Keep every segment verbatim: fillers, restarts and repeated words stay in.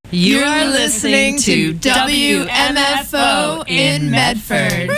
You are listening to W M F O in Medford.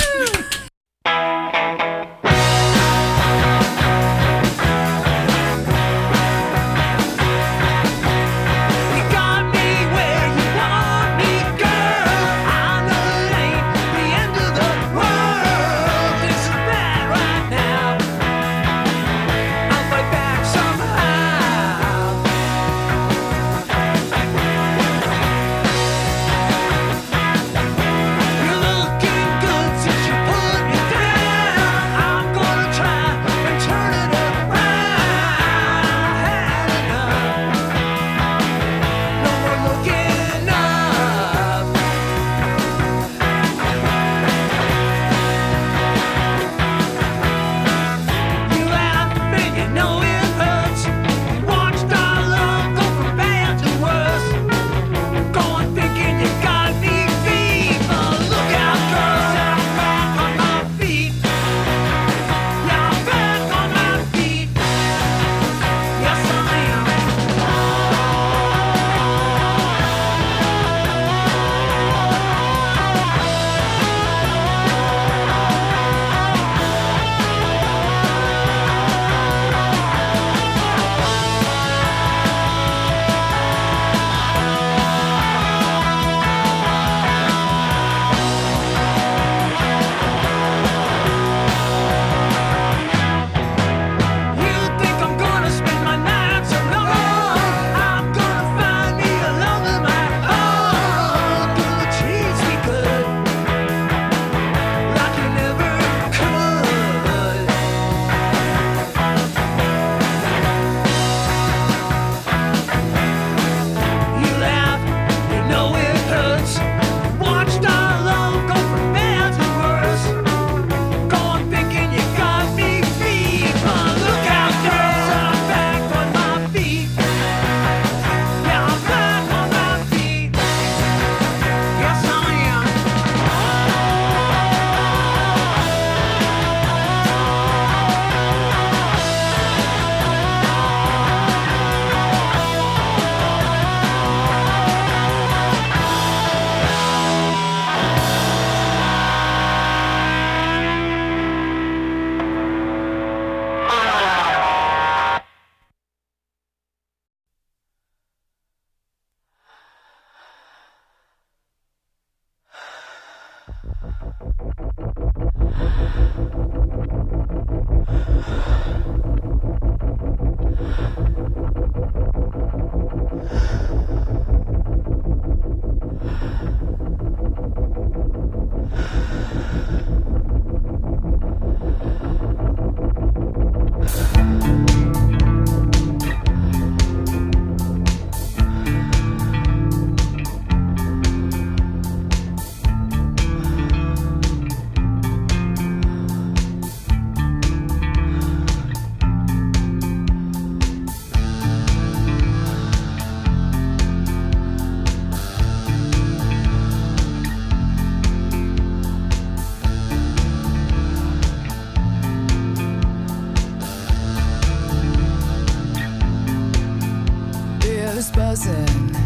Buzzing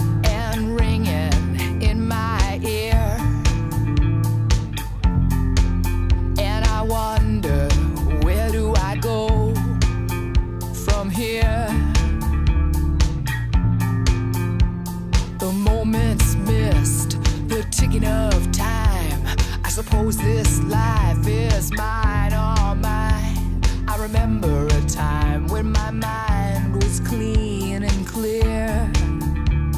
and ringing in my ear, and I wonder, where do I go from here? The moments missed, the ticking of time. I suppose this life is mine, all mine. I remember a time when my mind was clean and clear.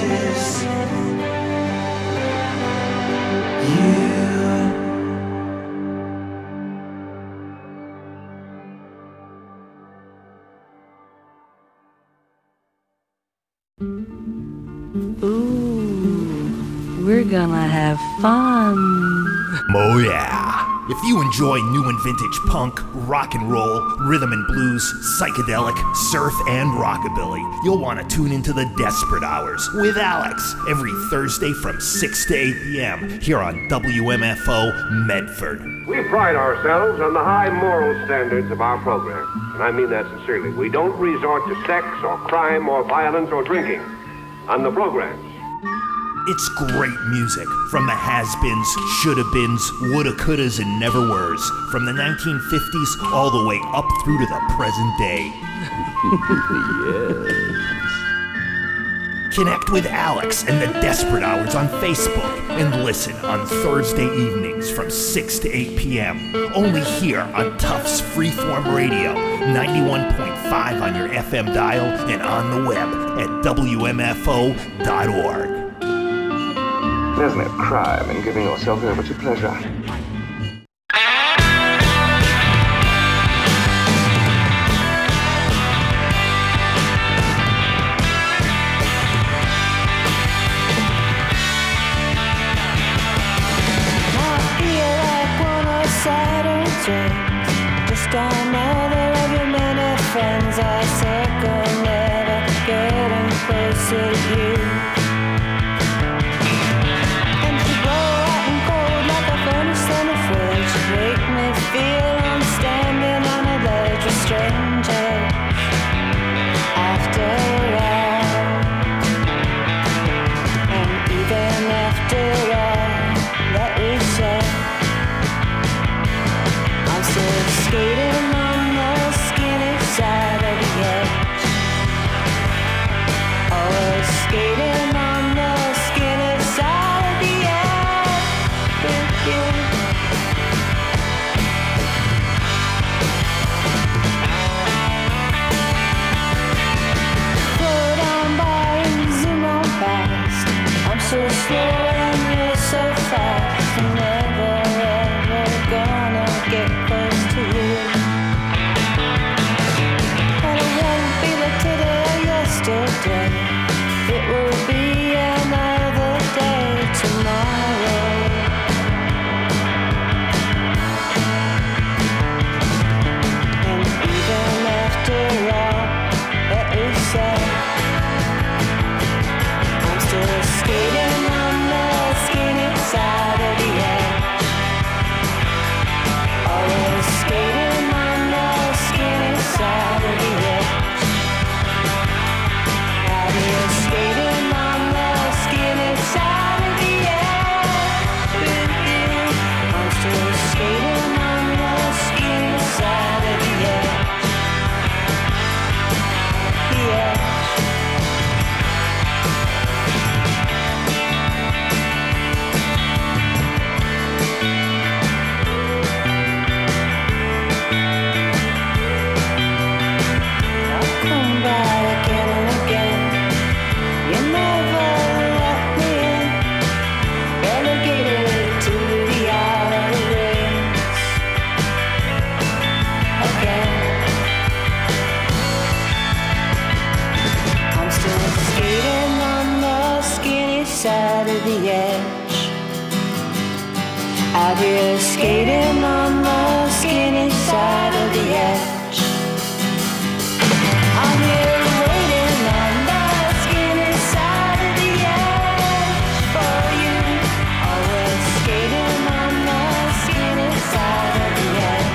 just you. Ooh, we're gonna have fun. Oh yeah. If you enjoy new and vintage punk, rock and roll, rhythm and blues, psychedelic, surf, and rockabilly, you'll want to tune into the Desperate Hours with Alex every Thursday from six to eight p.m. here on W M F O Medford. We pride ourselves on the high moral standards of our program, and I mean that sincerely. We don't resort to sex or crime or violence or drinking on the programs. It's great music from the has-beens, shoulda-beens, woulda-couldas, and never-weres, from the nineteen fifties all the way up through to the present day. Yes. Connect with Alex and the Desperate Hours on Facebook and listen on Thursday evenings from six to eight p.m. only here on Tufts Freeform Radio, ninety-one point five on your F M dial and on the web at W M F O dot org. There's no crime in giving yourself over to pleasure. Just another of your many friends. I circle, never getting closer to you. And you blow out and cold like a furnace in a fridge. Make me feel I'm standing on a ledge of strangers. After all, and even after all that we said, I'm still skating on the skinny side of the edge. Always skating on the skinny side of the edge with you. Slow down by and zoom on past. I'm so slow and you're so fast. I'm never ever gonna get close to you. And it won't be like today or yesterday. It will be another day tomorrow. And even after all that we said, I'm still skating on the skinny side of the edge. Always skating on the skinny side of the edge. Out here skating on the skinny side of the edge with you. I'm still skating on the skinny side of the edge. The edge. I'll come back again and again. You never let me in. Relegated to the outer rings again. I'm still skating on the skinny side of the edge. Out here skating on the skinny side of the edge. I'm here waiting on the skinny side of the edge for you. Always skating on the skinny side of the edge.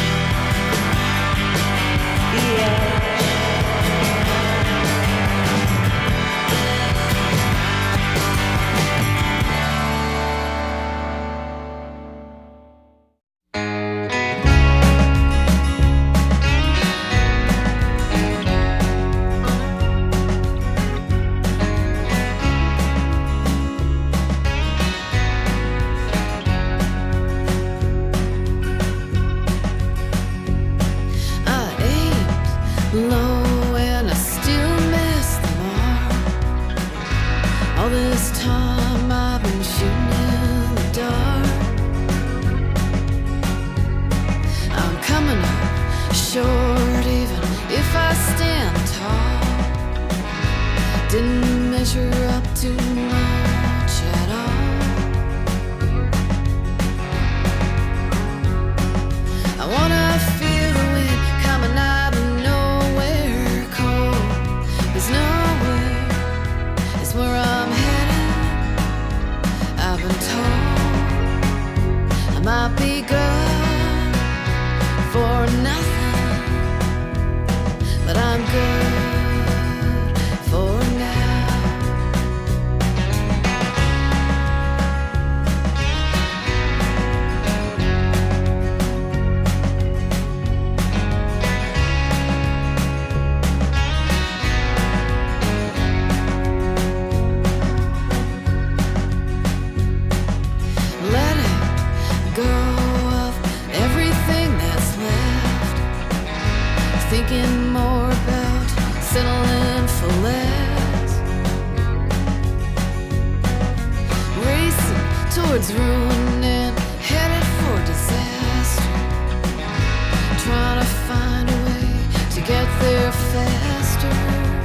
The edge. this time I've been shooting in the dark. I'm coming up short even if I stand tall. Didn't measure up to much at all. I wanna feel the wind coming out of nowhere. Cold is nowhere, is where I'm headed. I've been told I might be good for nothing, but I'm good for now. Let it go of everything that's left. Thinking more about settling for less. Racing towards ruin and headed for disaster. Trying to find a way to get there faster.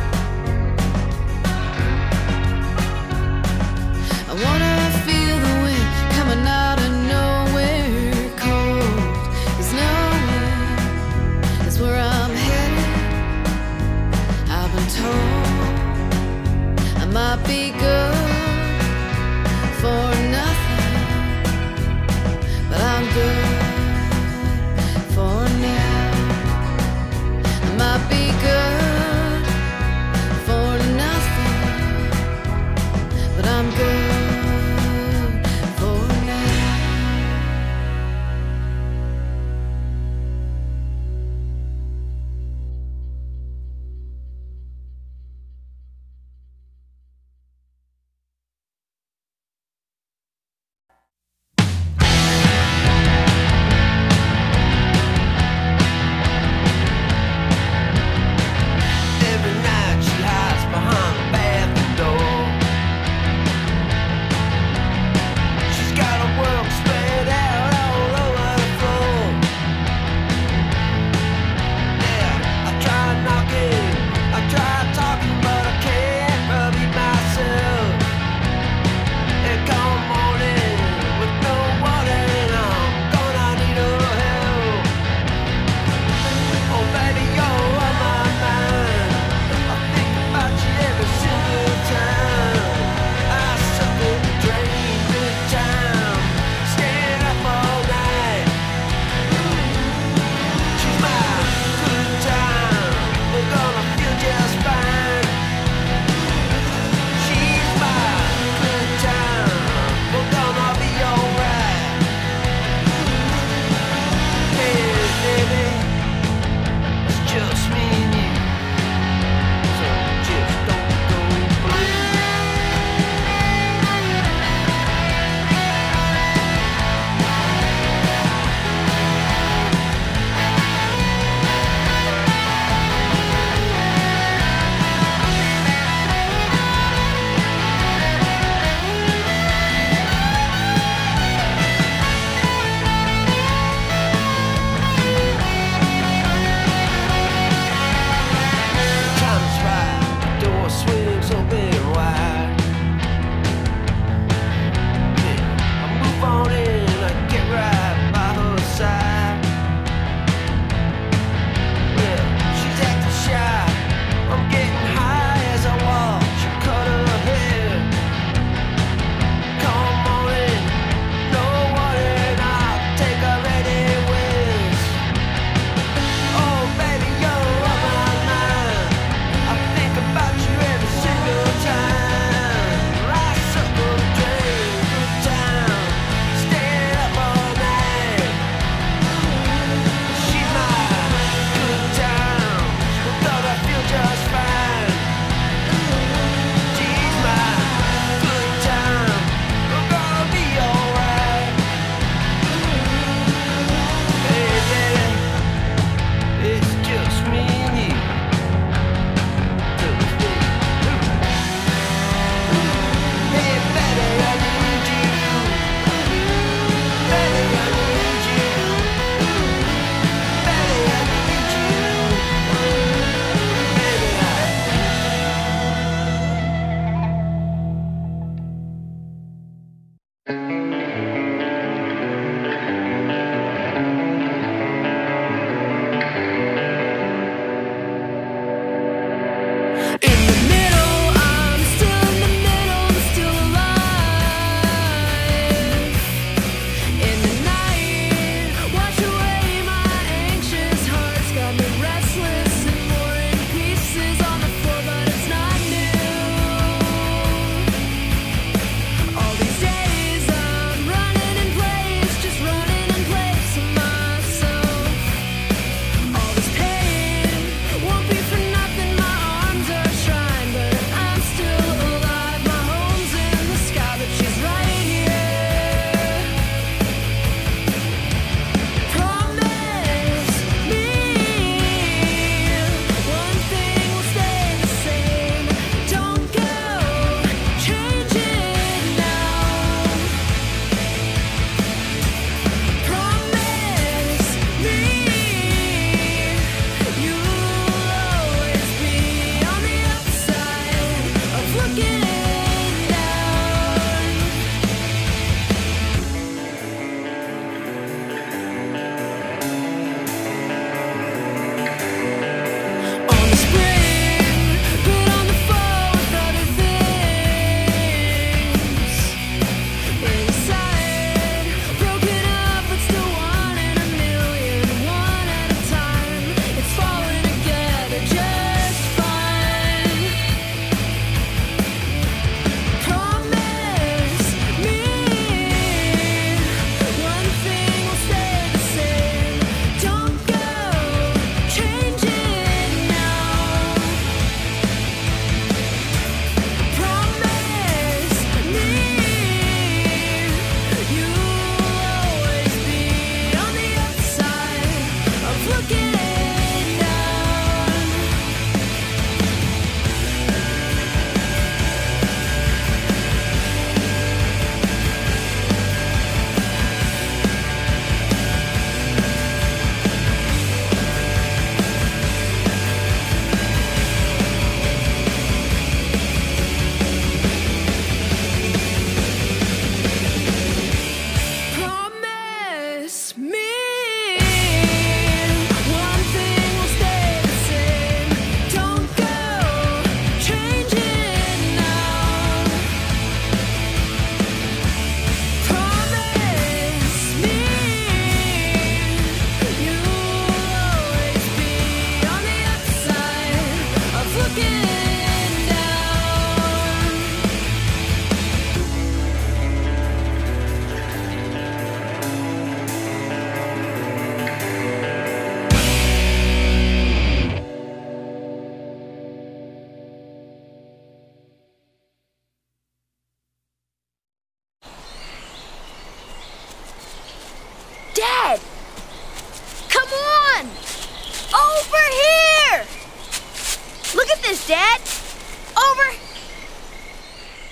I wanna feel the wind coming out of nowhere. Cold is nowhere, is where I'm headed. I've been told I might be good for nothing, but I'm good for now. I might be good for nothing, but I'm good.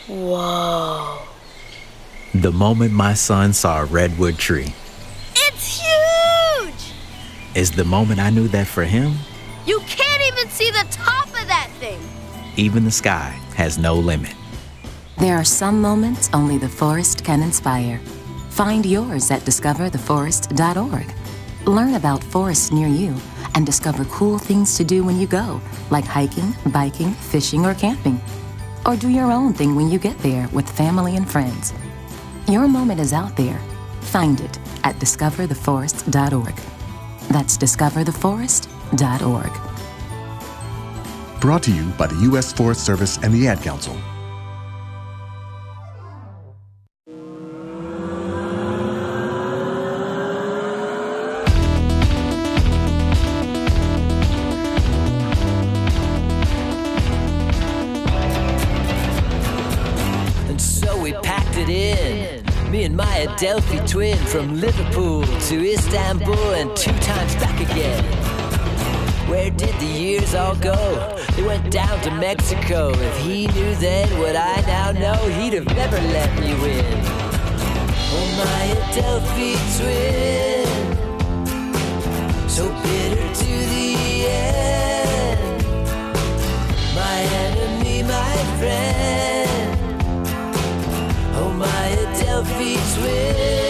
Whoa. The moment my son saw a redwood tree. It's huge! Is the moment I knew that for him, you can't even see the top of that thing. Even the sky has no limit. There are some moments only the forest can inspire. Find yours at discover the forest dot org. Learn about forests near you and discover cool things to do when you go, like hiking, biking, fishing, or camping. Or do your own thing when you get there with family and friends. Your moment is out there. Find it at discover the forest dot org. That's discover the forest dot org. Brought to you by the U S Forest Service and the Ad Council. My Adelphi twin from Liverpool to Istanbul and two times back again. Where did the years all go? They went down to Mexico. If he knew then what I now know, he'd have never let me win. Oh, my Adelphi twin, so bitter to the end. My enemy, my friend. Oh, my Adelphi twin.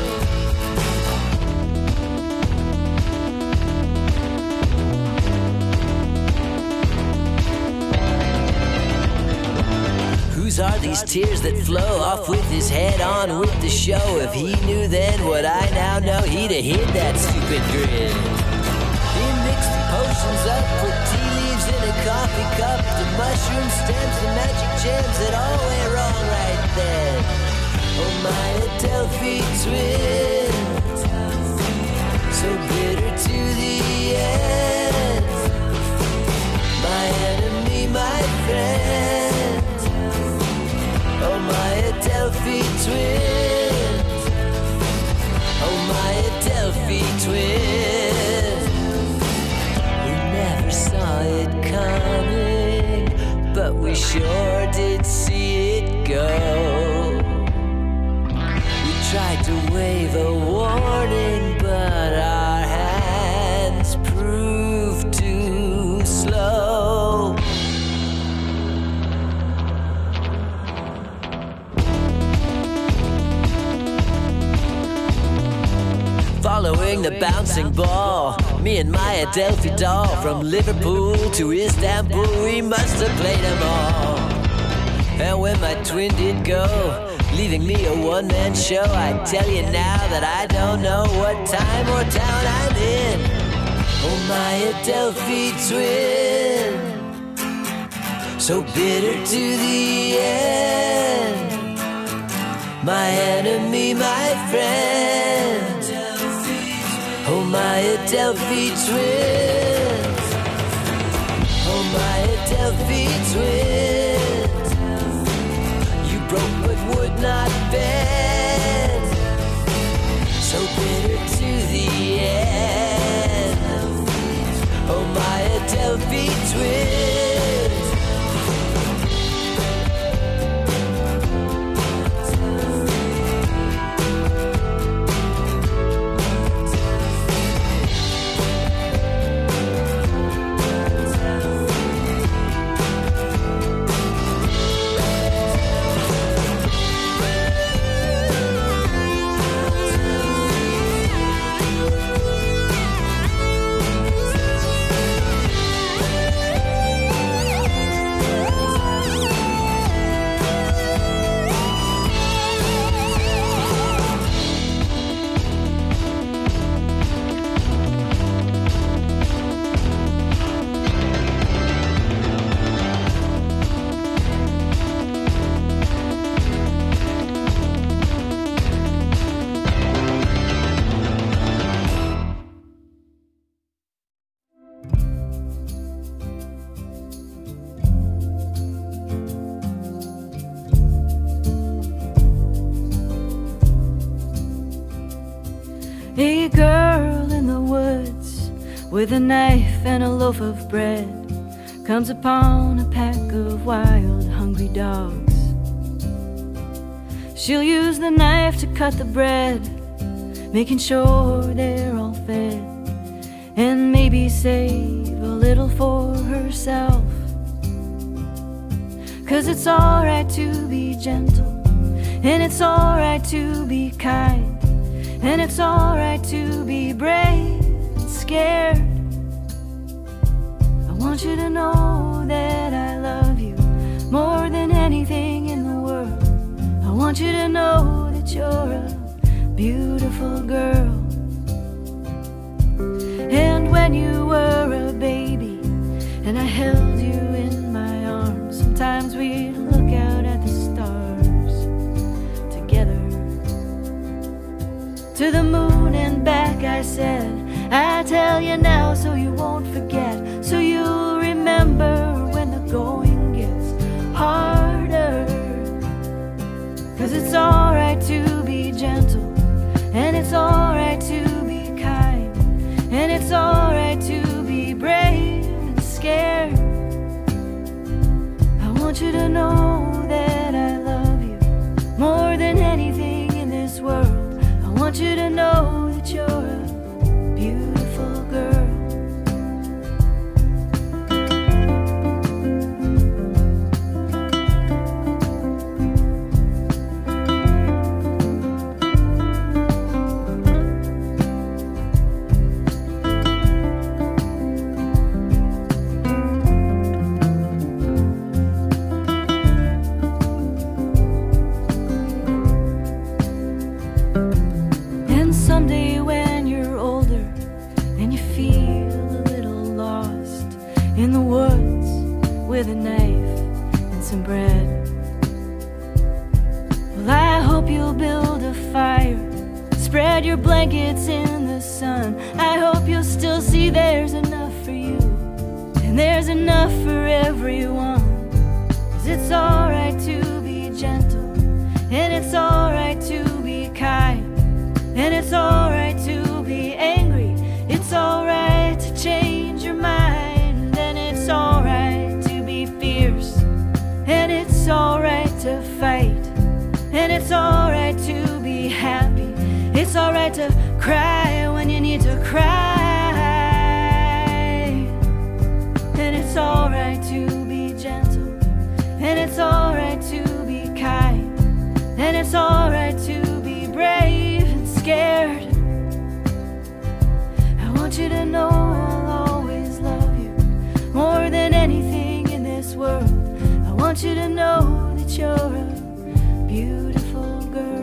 Whose are these tears that flow off with his head on with the show? If he knew then what I now know, he'd have hid that stupid grin. He mixed the potions up, put tea leaves in a coffee cup, the mushroom stems, the magic gems that all went wrong right then. Oh, my Adelphi twin, so bitter to the end. My enemy, my friend. Oh, my Adelphi twin. Oh, my Adelphi twin. We never saw it coming, but we sure did see it go. Tried to wave a warning, but our hands proved too slow. Following the bouncing ball, me and my Adelphi doll, from Liverpool to Istanbul, we must have played them all. And when my twin did go, leaving me a one-man show, I tell you now that I don't know what time or town I'm in. Oh, my Adelphi twin, so bitter to the end. My enemy, my friend. Oh, my Adelphi twin. Oh, my Adelphi twin. You broke but would not bend, so bitter to the end. Oh, my Adelphi twin. A girl in the woods with a knife and a loaf of bread comes upon a pack of wild, hungry dogs. She'll use the knife to cut the bread, making sure they're all fed, and maybe save a little for herself. 'Cause it's alright to be gentle, and it's alright to be kind, and it's alright to be brave and scared. I want you to know that I love you more than anything in the world. I want you to know that you're a beautiful girl. And when you were a baby and I held you in my arms, sometimes we'd look out at the stars together. To the moon and back I said, I tell you now so you won't forget, so you'll remember when the going gets harder. 'Cause it's alright to be gentle, and it's alright to be kind, and it's alright to be brave and scared. I want you to know that I love you more than anything in this world. I want you to know that you're a beautiful girl. With a knife and some bread, well, I hope you'll build a fire, spread your blankets in the sun. I hope you'll still see there's enough for you, and there's enough for everyone. 'Cause it's alright to be gentle, and it's alright to be kind, and it's alright to be angry. It's alright to change your mind, and it's alright, and it's alright to fight, and it's alright to be happy. It's alright to cry when you need to cry, and it's alright to be gentle, and it's alright to be kind, and it's alright to be brave and scared. I want you to know I'll always love you more than anything in this world. I want you to know that you're a beautiful girl.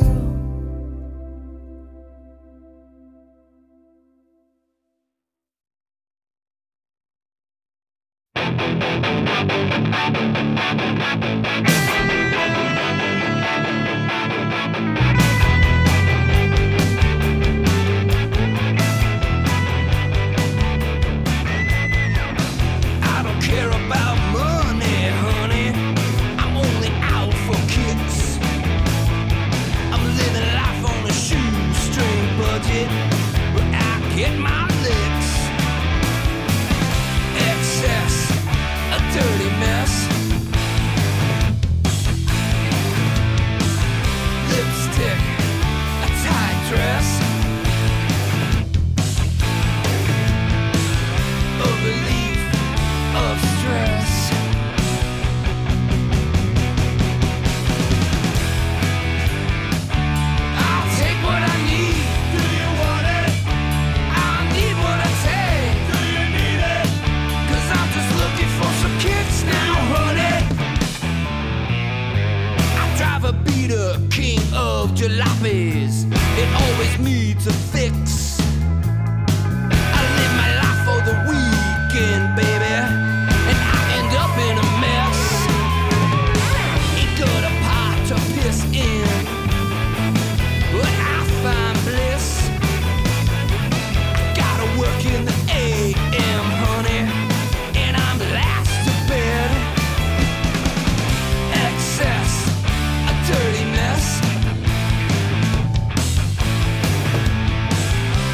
I don't care about money, honey. I'm only out for kicks. I'm living life on a shoestring budget, but I get my licks. Excess, a dirty mess. Lipstick, a tight dress. A relief of stress. I'll take what I need. Do you want it? I need what I take. Do you need it? 'Cause I'm just looking for some kicks now, honey. I drive a beater, king of jalopies. It always needs a fix. I live my life for the weekend, baby, and I end up in a mess. Ain't got a pot to piss in, but I find bliss. Gotta work in the A M, honey, and I'm last to bed. Excess, a dirty mess.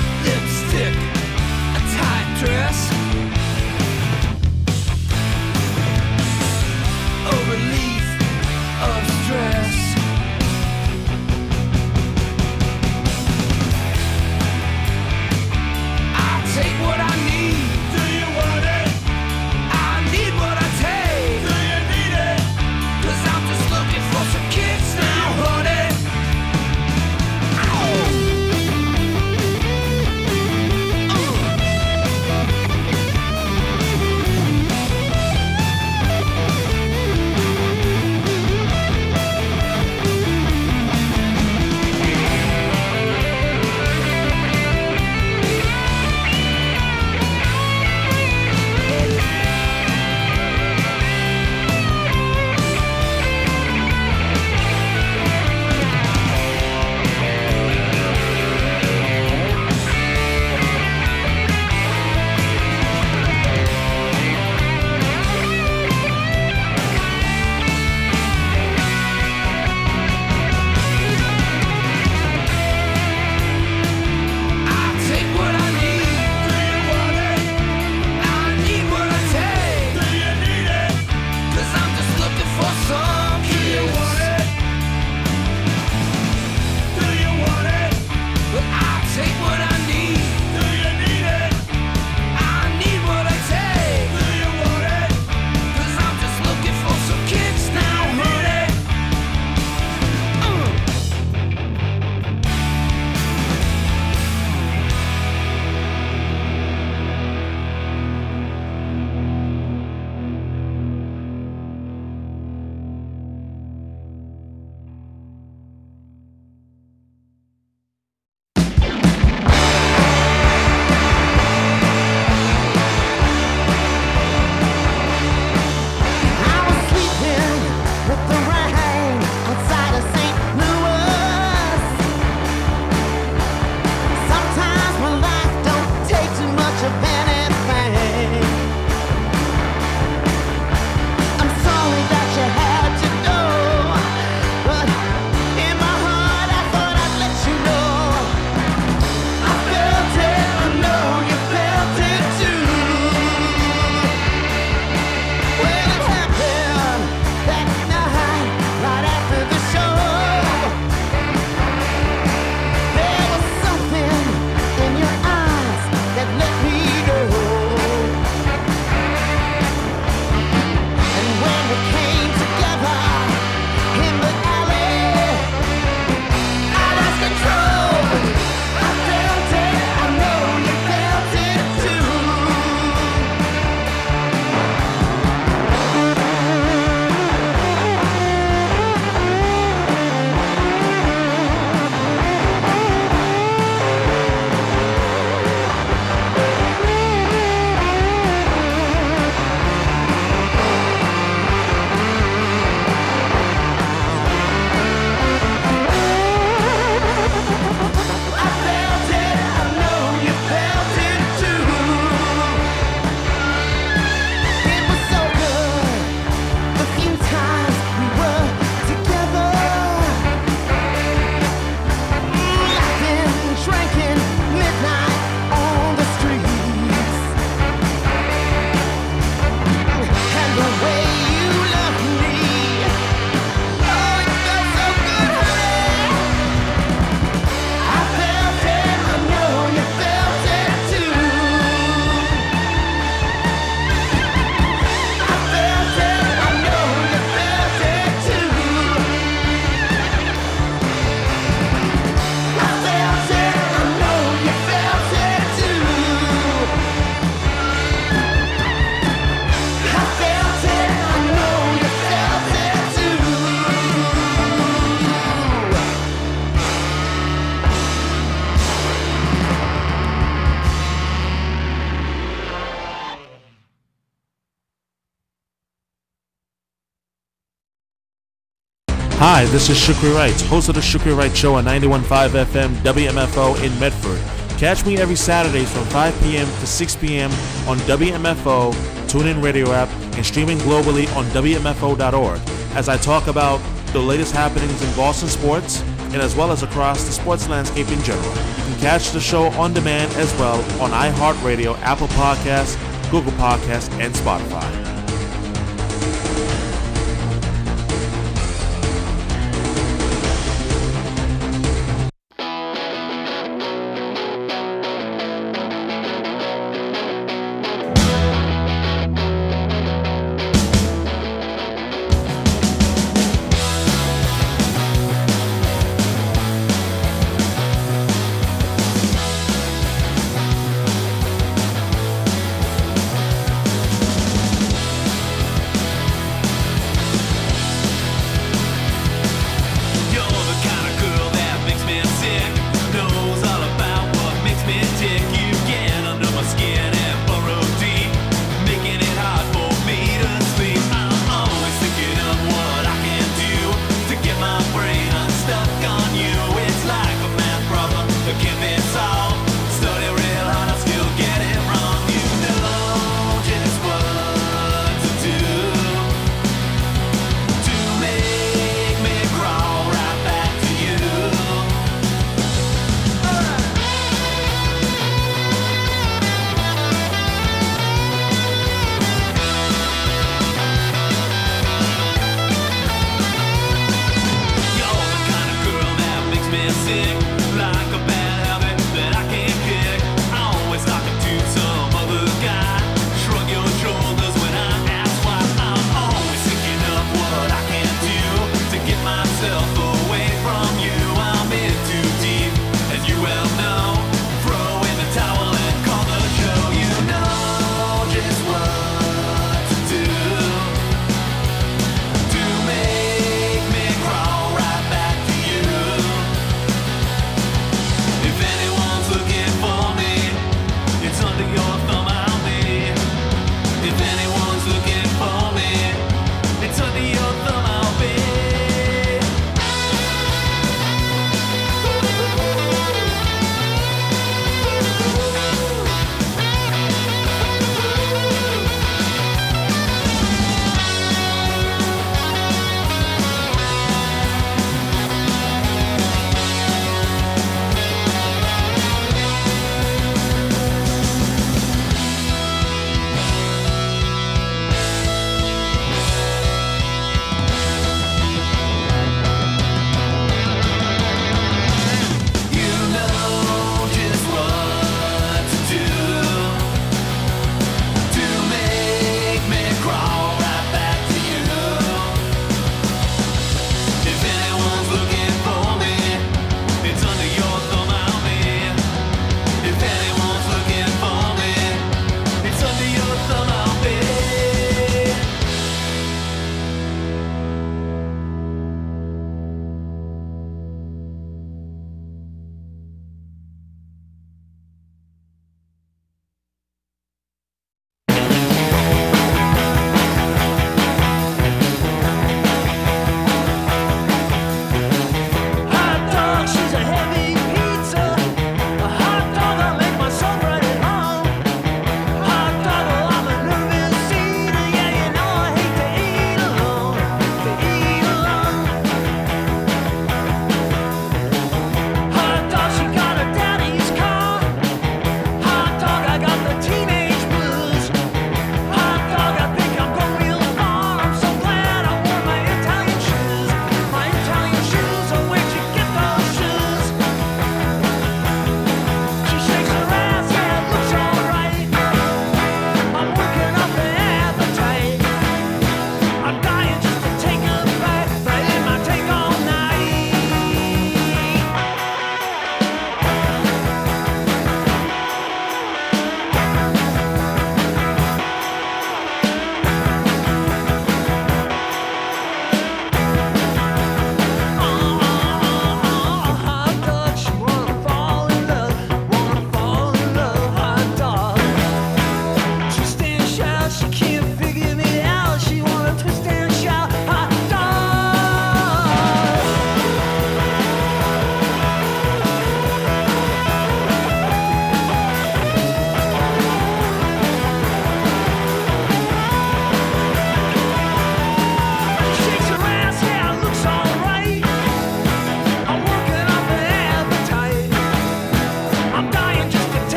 Hi, this is Shukri Wright, host of the Shukri Wright Show on ninety-one point five F M W M F O in Medford. Catch me every Saturdays from five p.m. to six p.m. on W M F O, TuneIn Radio app, and streaming globally on W M F O dot org as I talk about the latest happenings in Boston sports and as well as across the sports landscape in general. You can catch the show on demand as well on iHeartRadio, Apple Podcasts, Google Podcasts, and Spotify.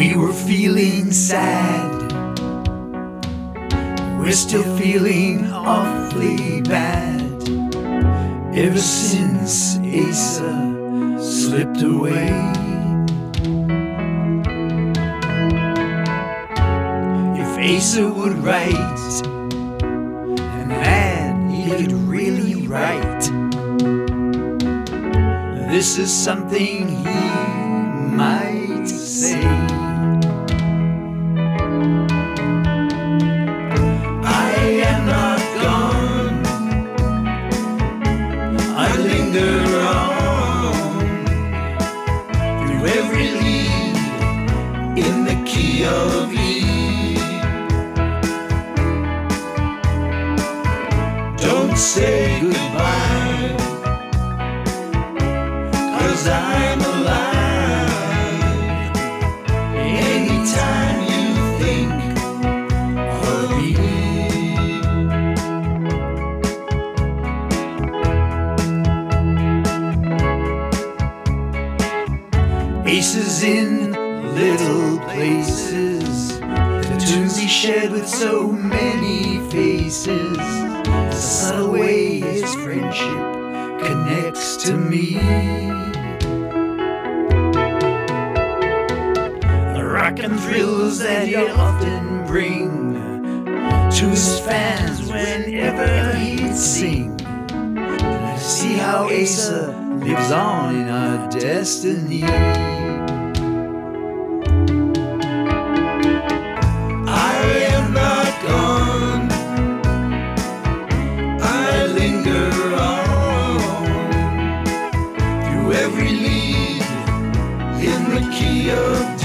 We were feeling sad. We're still feeling awfully bad. Ever since Asa slipped away. If Asa would write, and man, he could really write. This is something he might say. I am not gone. I linger on through every lead in the key of E. Don't say goodbye, 'cause I'm alive. Anytime you think of me. Aces in little places, the tunes he shared with so many faces, the subtle way his friendship connects to me. The rock and thrills that he'd often bring to his fans whenever he'd sing. To see how Asa lives on in our destiny. I am not gone. I linger on through every lead in the key of D.